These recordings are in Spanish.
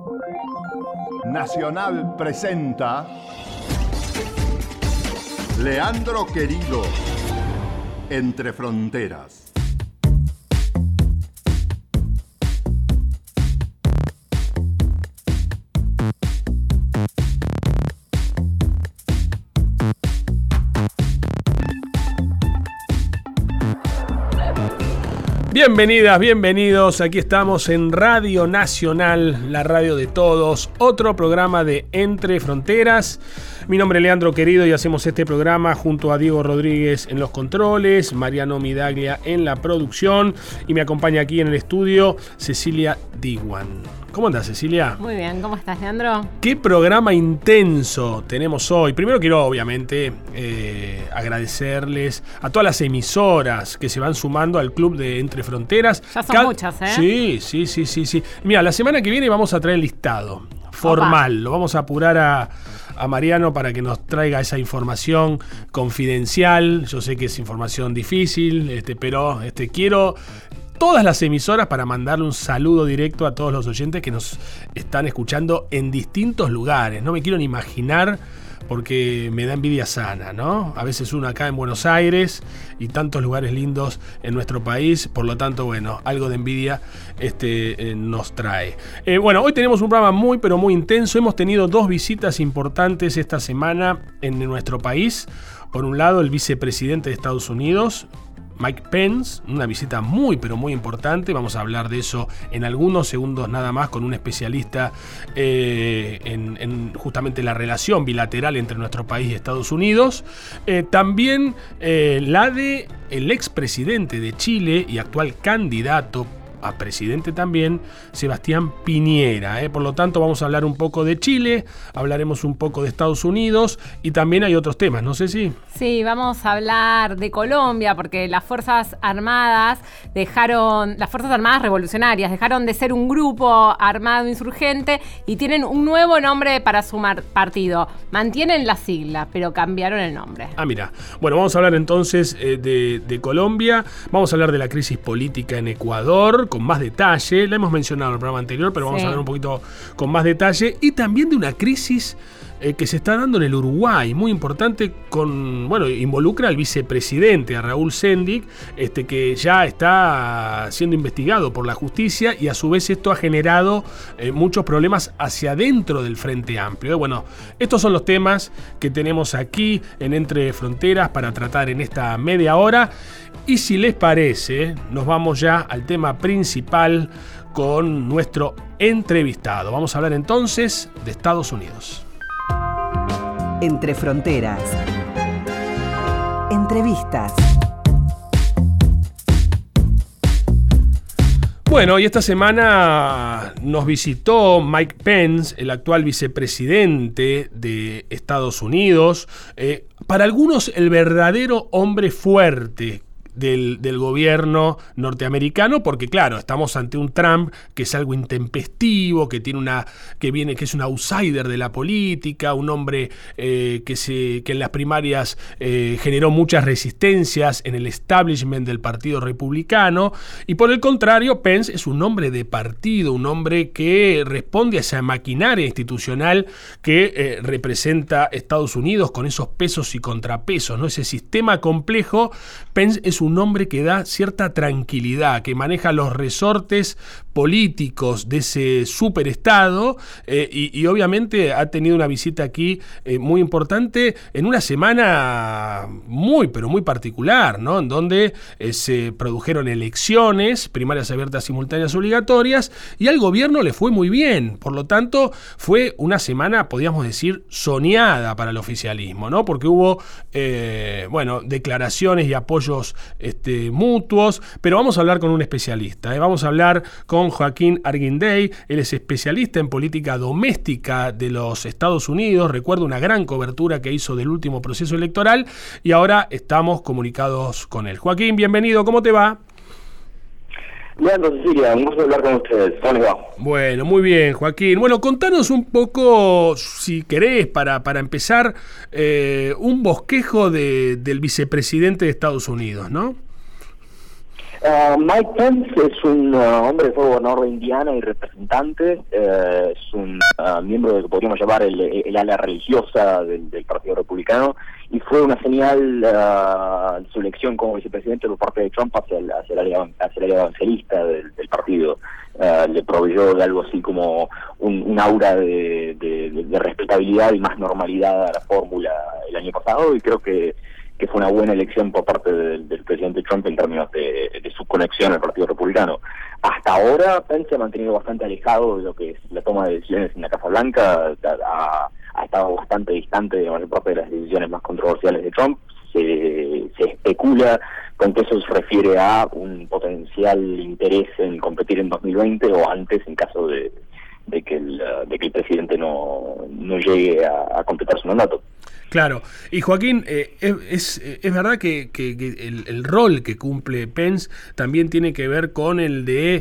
Nacional presenta Leandro Querido, Entre Fronteras. Bienvenidas, bienvenidos, aquí estamos en Radio Nacional, la radio de todos, otro programa de Entre Fronteras. Mi nombre es Leandro Querido y hacemos este programa junto a Diego Rodríguez en los controles, Mariano Midaglia en la producción y me acompaña aquí en el estudio Cecilia Diwan. ¿Cómo andás, Cecilia? Muy bien, ¿cómo estás, Leandro? ¿Qué programa intenso tenemos hoy? Primero quiero, obviamente, agradecerles a todas las emisoras que se van sumando al club de Entre Fronteras. Ya son muchas, ¿eh? Sí. Mira, la semana que viene vamos a traer el listado formal. Opa. Lo vamos a apurar a Mariano para que nos traiga esa información confidencial. Yo sé que es información difícil, pero quiero todas las emisoras para mandarle un saludo directo a todos los oyentes que nos están escuchando en distintos lugares. No me quiero ni imaginar porque me da envidia sana, ¿no? A veces uno acá en Buenos Aires y tantos lugares lindos en nuestro país, por lo tanto, bueno, algo de envidia nos trae. Bueno, hoy tenemos un programa muy, pero muy intenso. Hemos tenido dos visitas importantes esta semana en nuestro país. Por un lado, el vicepresidente de Estados Unidos, Mike Pence, una visita muy pero muy importante. Vamos a hablar de eso en algunos segundos nada más con un especialista en justamente la relación bilateral entre nuestro país y Estados Unidos. También la de el expresidente de Chile y actual candidato a presidente también, Sebastián Piñera. Por lo tanto, vamos a hablar un poco de Chile, hablaremos un poco de Estados Unidos y también hay otros temas, ¿no sé si? Sí, vamos a hablar de Colombia porque las Fuerzas Armadas revolucionarias dejaron de ser un grupo armado insurgente y tienen un nuevo nombre para su partido. Mantienen la sigla, pero cambiaron el nombre. Ah, mira. Bueno, vamos a hablar entonces de Colombia, vamos a hablar de la crisis política en Ecuador, con más detalle, la hemos mencionado en el programa anterior, pero vamos a hablar un poquito con más detalle, y también de una crisis que se está dando en el Uruguay, muy importante, involucra al vicepresidente, a Raúl Sendic, que ya está siendo investigado por la justicia, y a su vez esto ha generado muchos problemas hacia adentro del Frente Amplio. Bueno, estos son los temas que tenemos aquí en Entre Fronteras para tratar en esta media hora, y si les parece, nos vamos ya al tema principal con nuestro entrevistado. Vamos a hablar entonces de Estados Unidos. Entre Fronteras. Entrevistas. Bueno, y esta semana nos visitó Mike Pence, el actual vicepresidente de Estados Unidos, para algunos el verdadero hombre fuerte del gobierno norteamericano, porque claro, estamos ante un Trump que es algo intempestivo, que es un outsider de la política, un hombre que en las primarias generó muchas resistencias en el establishment del Partido Republicano, y por el contrario, Pence es un hombre de partido, un hombre que responde a esa maquinaria institucional que representa Estados Unidos con esos pesos y contrapesos, ¿no? Ese sistema complejo. Pence es un hombre que da cierta tranquilidad, que maneja los resortes políticos de ese superestado, y obviamente ha tenido una visita aquí muy importante en una semana muy, pero muy particular, ¿no? En donde se produjeron elecciones, primarias abiertas simultáneas obligatorias, y al gobierno le fue muy bien. Por lo tanto, fue una semana, podríamos decir, soñada para el oficialismo, ¿no? Porque hubo, declaraciones y apoyos mutuos, pero vamos a hablar con un especialista, vamos a hablar con Joaquín Arguindey. Él es especialista en política doméstica de los Estados Unidos, recuerdo una gran cobertura que hizo del último proceso electoral, y ahora estamos comunicados con él. Joaquín, bienvenido, ¿cómo te va? Leandro, Cecilia, un gusto hablar con ustedes. ¿Cómo les va? Bueno, muy bien, Joaquín. Bueno, contanos un poco, si querés, para empezar, un bosquejo del vicepresidente de Estados Unidos, ¿no? Mike Pence es un hombre que fue gobernador de Indiana y representante, es un miembro de lo que podríamos llamar el ala religiosa del Partido Republicano, y fue una señal su elección como vicepresidente por parte de Trump hacia el área evangelista del partido. Le proveyó de algo así como un aura de respetabilidad y más normalidad a la fórmula el año pasado, y creo que fue una buena elección por parte del presidente Trump en términos de su conexión al Partido Republicano. Hasta ahora, Pence se ha mantenido bastante alejado de lo que es la toma de decisiones en la Casa Blanca, ha estado bastante distante de la mayor parte de las decisiones más controversiales de Trump. Se especula con que eso se refiere a un potencial interés en competir en 2020 o antes en caso de que el presidente no llegue a completar su mandato. Claro, y Joaquín, es verdad que el rol que cumple Pence también tiene que ver con el de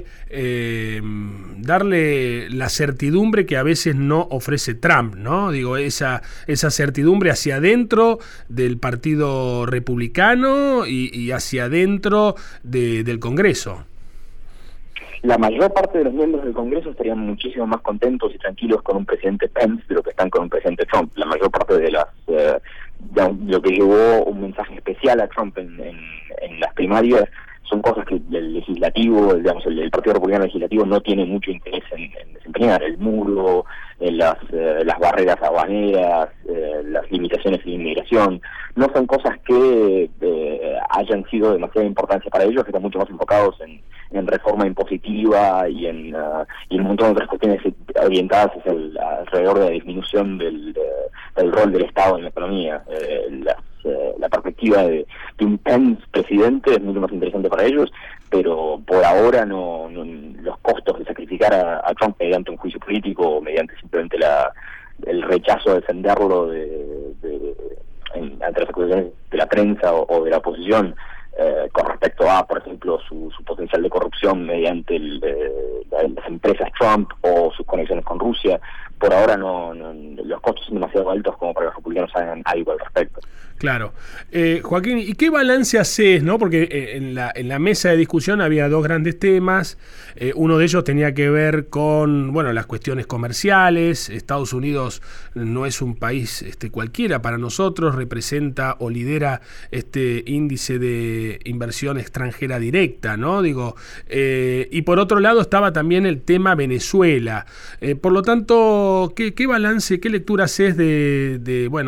darle la certidumbre que a veces no ofrece Trump, ¿no? Digo, esa certidumbre hacia adentro del Partido Republicano y hacia adentro del Congreso. La mayor parte de los miembros del Congreso estarían muchísimo más contentos y tranquilos con un presidente Pence de lo que están con un presidente Trump. La mayor parte de lo que llevó un mensaje especial a Trump en las primarias son cosas que el legislativo, digamos, el Partido Republicano Legislativo no tiene mucho interés en desempeñar. El muro, las barreras aduaneras, las limitaciones en inmigración, no son cosas que hayan sido de demasiada importancia para ellos, que están mucho más enfocados en reforma impositiva y en un montón de otras cuestiones orientadas alrededor de la disminución del rol del Estado en la economía. La perspectiva de un Pence presidente es mucho más interesante para ellos, pero por ahora no los costos de sacrificar a Trump mediante un juicio político o mediante simplemente el rechazo a defenderlo ante las acusaciones de la prensa o de la oposición, con respecto a, por ejemplo, su potencial de corrupción mediante las empresas Trump o sus conexiones con Rusia. Por ahora los costos son demasiado altos como para que los republicanos hagan algo al respecto. Claro. Joaquín, ¿y qué balance haces, no? Porque en la mesa de discusión había dos grandes temas. Uno de ellos tenía que ver con, las cuestiones comerciales. Estados Unidos no es un país cualquiera para nosotros, representa o lidera este índice de inversión extranjera directa, ¿no? Y por otro lado estaba también el tema Venezuela. Por lo tanto, ¿qué balance, qué lectura haces de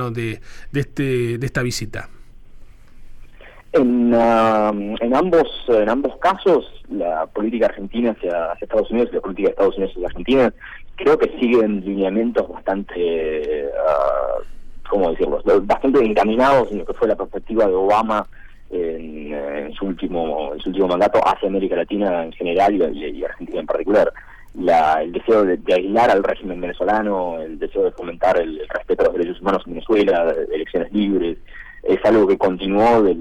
esta visita? En ambos casos, la política argentina hacia Estados Unidos y la política de Estados Unidos hacia Argentina creo que siguen lineamientos bastante, bastante encaminados en lo que fue la perspectiva de Obama en su último mandato hacia América Latina en general y Argentina en particular. El deseo de aislar al régimen venezolano, el deseo de fomentar el respeto a los derechos humanos en Venezuela, elecciones libres, es algo que continuó de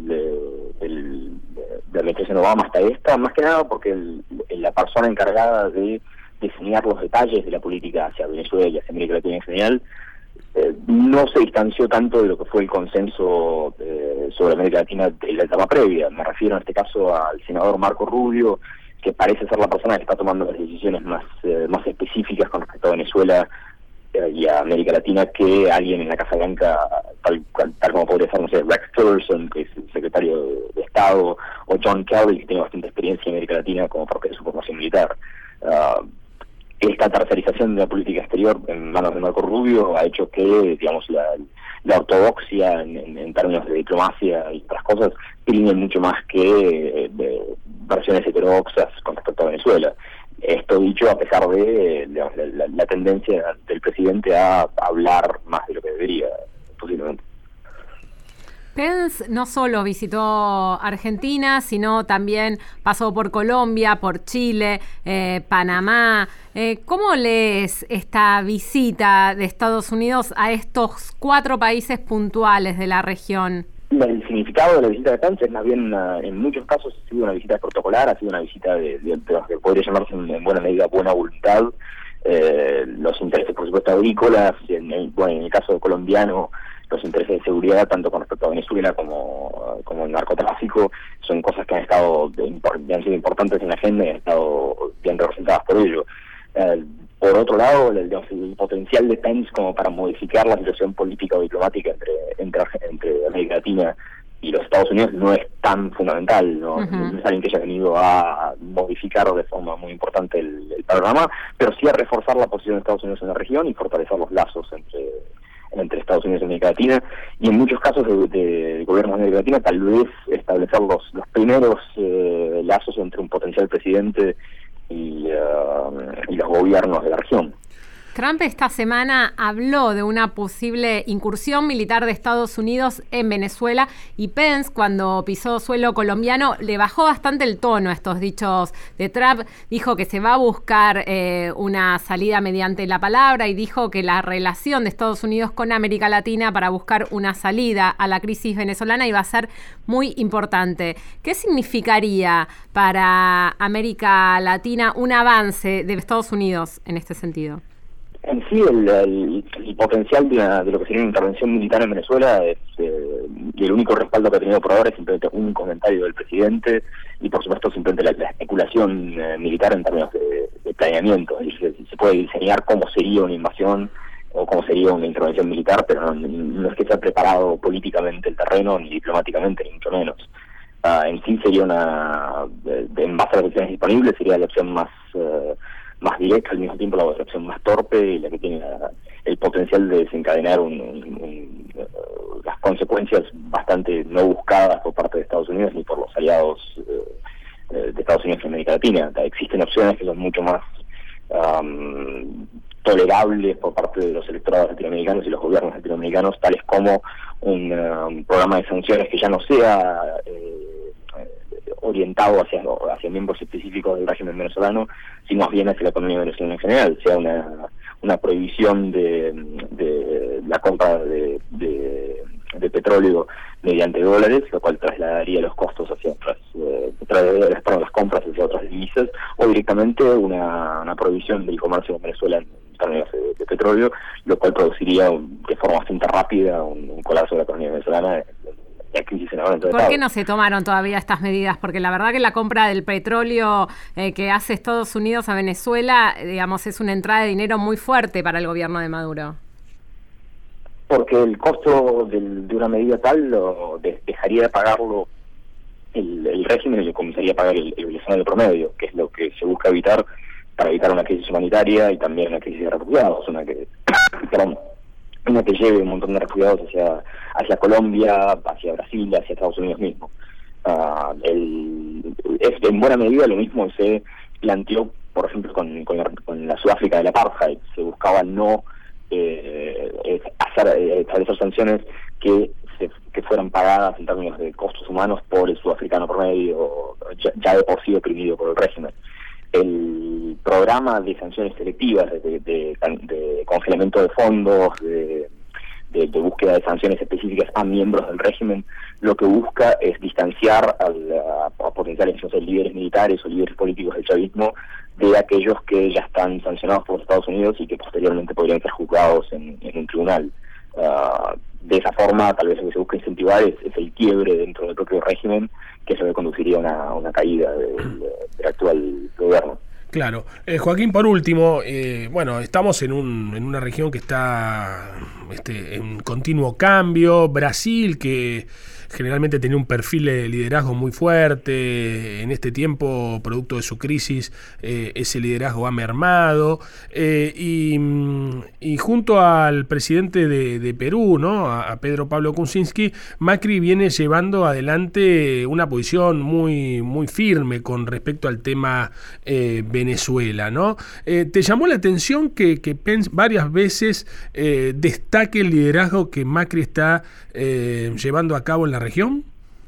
la administración Obama hasta esta, más que nada porque la persona encargada de diseñar los detalles de la política hacia Venezuela y hacia América Latina en general no se distanció tanto de lo que fue el consenso sobre América Latina de la etapa previa. Me refiero en este caso al senador Marco Rubio, que parece ser la persona que está tomando las decisiones más específicas con respecto a Venezuela y a América Latina que alguien en la Casa Blanca, tal como podría ser, no sé, Rex Tillerson, que es el secretario de Estado, o John Kelly, que tiene bastante experiencia en América Latina como parte de su formación militar. Esta tercerización de la política exterior en manos de Marco Rubio ha hecho que, digamos, la ortodoxia en términos de diplomacia y otras cosas primen mucho más que versiones heterodoxas con respecto a Venezuela. Esto dicho a pesar de la tendencia del presidente a hablar más de lo que debería, posiblemente. Pence no solo visitó Argentina, sino también pasó por Colombia, por Chile, Panamá. ¿Cómo lees esta visita de Estados Unidos a estos 4 países puntuales de la región? El significado de la visita de Pence es más bien, en muchos casos, ha sido una visita protocolar, ha sido una visita de lo que podría llamarse en buena medida buena voluntad. Los intereses, por supuesto, agrícolas, en el caso colombiano, los intereses de seguridad, tanto con respecto a Venezuela como como el narcotráfico, son cosas que han sido importantes en la agenda y han estado bien representadas por ello. Por otro lado, el potencial de Pence como para modificar la situación política o diplomática entre América Latina y los Estados Unidos no es tan fundamental, no es alguien que haya venido a modificar de forma muy importante el panorama, pero sí a reforzar la posición de Estados Unidos en la región y fortalecer los lazos entre Estados Unidos y América Latina, y en muchos casos de gobiernos de América Latina tal vez establecer los primeros lazos entre un potencial presidente y los gobiernos de la región. Trump esta semana habló de una posible incursión militar de Estados Unidos en Venezuela, y Pence, cuando pisó suelo colombiano, le bajó bastante el tono a estos dichos de Trump. Dijo que se va a buscar una salida mediante la palabra, y dijo que la relación de Estados Unidos con América Latina para buscar una salida a la crisis venezolana iba a ser muy importante. ¿Qué significaría para América Latina un avance de Estados Unidos en este sentido? En sí, el potencial de lo que sería una intervención militar en Venezuela y el único respaldo que ha tenido por ahora es simplemente un comentario del presidente y, por supuesto, simplemente la especulación militar en términos de planeamiento. Se puede diseñar cómo sería una invasión o cómo sería una intervención militar, pero no es que se ha preparado políticamente el terreno, ni diplomáticamente, ni mucho menos. En sí sería en base a las opciones disponibles, sería la opción más directa, al mismo tiempo la opción más torpe y la que tiene el potencial de desencadenar las consecuencias bastante no buscadas por parte de Estados Unidos ni por los aliados de Estados Unidos en América Latina. Existen opciones que son mucho más tolerables por parte de los electorados latinoamericanos y los gobiernos latinoamericanos, tales como un programa de sanciones que ya no sea orientado hacia miembros específicos del régimen venezolano, sino más bien hacia la economía venezolana en general, sea una prohibición de la compra de petróleo mediante dólares, lo cual trasladaría los costos hacia las compras hacia otras divisas, o directamente una prohibición del comercio con Venezuela en términos de petróleo, lo cual produciría de forma bastante rápida un colapso de la economía venezolana. ¿Por qué no se tomaron todavía estas medidas? Porque la verdad que la compra del petróleo que hace Estados Unidos a Venezuela, digamos, es una entrada de dinero muy fuerte para el gobierno de Maduro. Porque el costo de una medida tal dejaría de pagarlo el régimen y lo comenzaría a pagar el venezolano promedio, que es lo que se busca evitar para evitar una crisis humanitaria y también una crisis de refugiados, una que lleve un montón de refugiados hacia Colombia, hacia Brasil, hacia Estados Unidos mismo. En buena medida lo mismo se planteó, por ejemplo, con la Sudáfrica del apartheid. Se buscaba no establecer sanciones que fueran pagadas en términos de costos humanos por el sudafricano promedio, ya de por sí oprimido por el régimen. El programa de sanciones selectivas, de congelamiento de fondos, de búsqueda de sanciones específicas a miembros del régimen, lo que busca es distanciar a potenciales líderes militares o líderes políticos del chavismo de aquellos que ya están sancionados por Estados Unidos y que posteriormente podrían ser juzgados en un tribunal. De esa forma, tal vez lo que se busca incentivar es el quiebre dentro del propio régimen, que es lo que conduciría a una caída del actual gobierno. Claro. Joaquín, por último, estamos en una región que está en continuo cambio. Brasil, que generalmente tenía un perfil de liderazgo muy fuerte, en este tiempo, producto de su crisis, ese liderazgo ha mermado. Y junto al presidente de Perú, ¿no?, a Pedro Pablo Kuczynski, Macri viene llevando adelante una posición muy, muy firme con respecto al tema Venezuela, ¿no? ¿Te llamó la atención que Pence varias veces destaque el liderazgo que Macri está llevando a cabo en la región?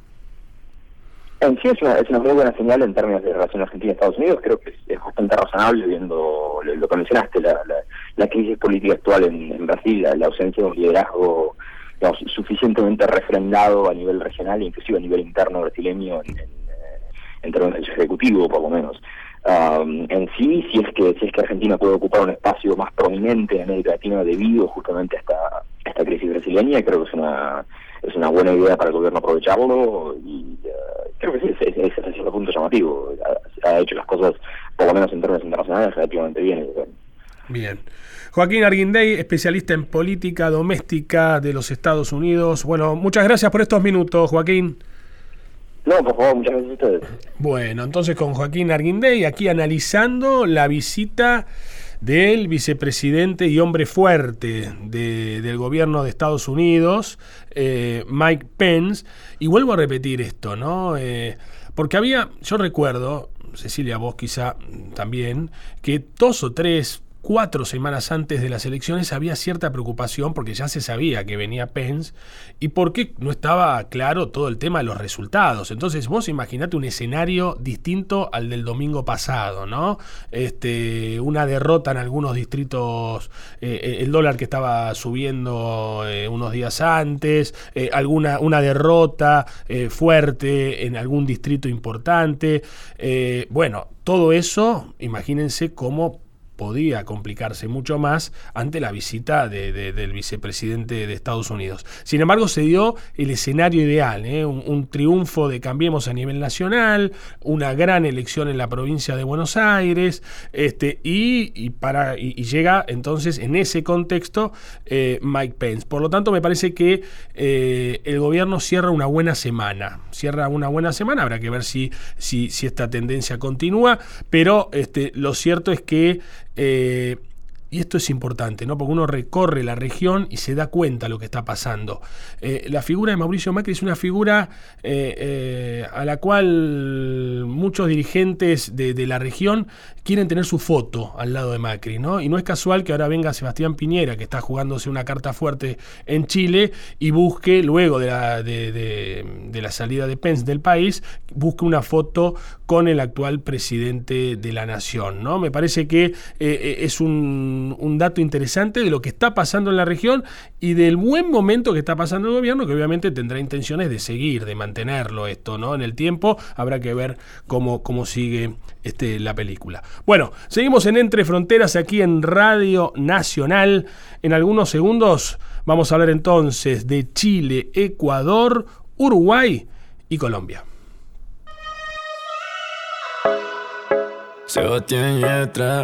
En sí es una muy buena señal en términos de relación Argentina-Estados Unidos. Creo que es bastante razonable viendo lo que mencionaste, la crisis política actual en Brasil, la ausencia de un liderazgo, digamos, suficientemente refrendado a nivel regional e inclusive a nivel interno brasileño en términos del ejecutivo, por lo menos. En sí, si es que Argentina puede ocupar un espacio más prominente en América Latina debido justamente a esta crisis brasileña, creo que es una buena idea para el gobierno aprovecharlo, y creo que sí, es hasta cierto punto llamativo. Ha hecho las cosas, por lo menos en términos internacionales, relativamente bien. Bien. Joaquín Arguindey, especialista en política doméstica de los Estados Unidos. Bueno, muchas gracias por estos minutos, Joaquín. No, por favor, muchas gracias a ustedes. Bueno, entonces con Joaquín Arguindey, aquí analizando la visita del vicepresidente y hombre fuerte del gobierno de Estados Unidos, Mike Pence. Y vuelvo a repetir esto, ¿no? Porque yo recuerdo, Cecilia, vos quizá también, que 2 o 3, 4 semanas antes de las elecciones había cierta preocupación porque ya se sabía que venía Pence y porque no estaba claro todo el tema de los resultados. Entonces vos imaginate un escenario distinto al del domingo pasado, ¿no? Una derrota en algunos distritos, el dólar que estaba subiendo unos días antes, una derrota fuerte en algún distrito importante. Bueno, todo eso, imagínense cómo podía complicarse mucho más ante la visita del vicepresidente de Estados Unidos. Sin embargo, se dio el escenario ideal, un triunfo de Cambiemos a nivel nacional, una gran elección en la provincia de Buenos Aires, y llega entonces en ese contexto Mike Pence. Por lo tanto, me parece que el gobierno cierra una buena semana. Habrá que ver si esta tendencia continúa, pero lo cierto es que y esto es importante, ¿no? Porque uno recorre la región y se da cuenta de lo que está pasando. La figura de Mauricio Macri es una figura a la cual muchos dirigentes de la región quieren tener su foto al lado de Macri, ¿no? Y no es casual que ahora venga Sebastián Piñera, que está jugándose una carta fuerte en Chile, y busque, luego de la salida de Pence del país, busque una foto con el actual presidente de la nación, ¿no? Me parece que es un dato interesante de lo que está pasando en la región y del buen momento que está pasando el gobierno, que obviamente tendrá intenciones de seguir, de mantenerlo esto, ¿no? En el tiempo habrá que ver cómo sigue la película. Bueno, seguimos en Entre Fronteras aquí en Radio Nacional. En algunos segundos vamos a hablar entonces de Chile, Ecuador, Uruguay y Colombia. Sebastián Yatra.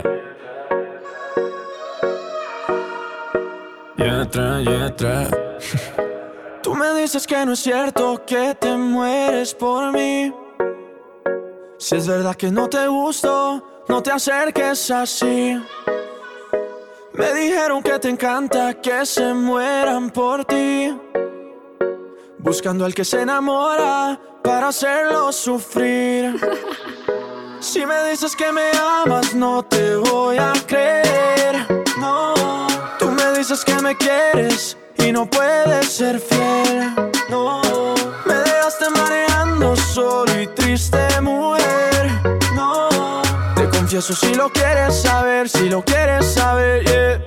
Yatra. Tú me dices que no es cierto que te mueres por mí. Si es verdad que no te gusto, no te acerques así. Me dijeron que te encanta que se mueran por ti, buscando al que se enamora para hacerlo sufrir. Si me dices que me amas, no te voy a creer, no. Tú me dices que me quieres y no puedes ser fiel, no. Me dejaste mareando solo y triste, mujer, no. Te confieso si lo quieres saber, yeah.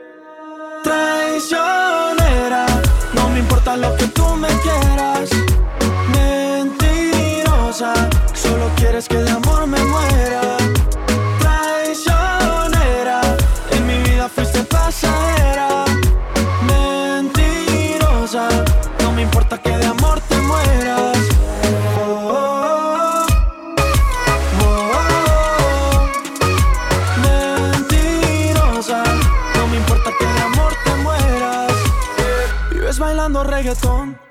Traicionera, no me importa lo que tú me quieras. Mentirosa, solo quieres que de amor me muera. Traicionera, en mi vida fuiste pasajera. Mentirosa, no me importa que de amor te mueras. Mentirosa, no me importa que de amor te mueras. Vives bailando reggaetón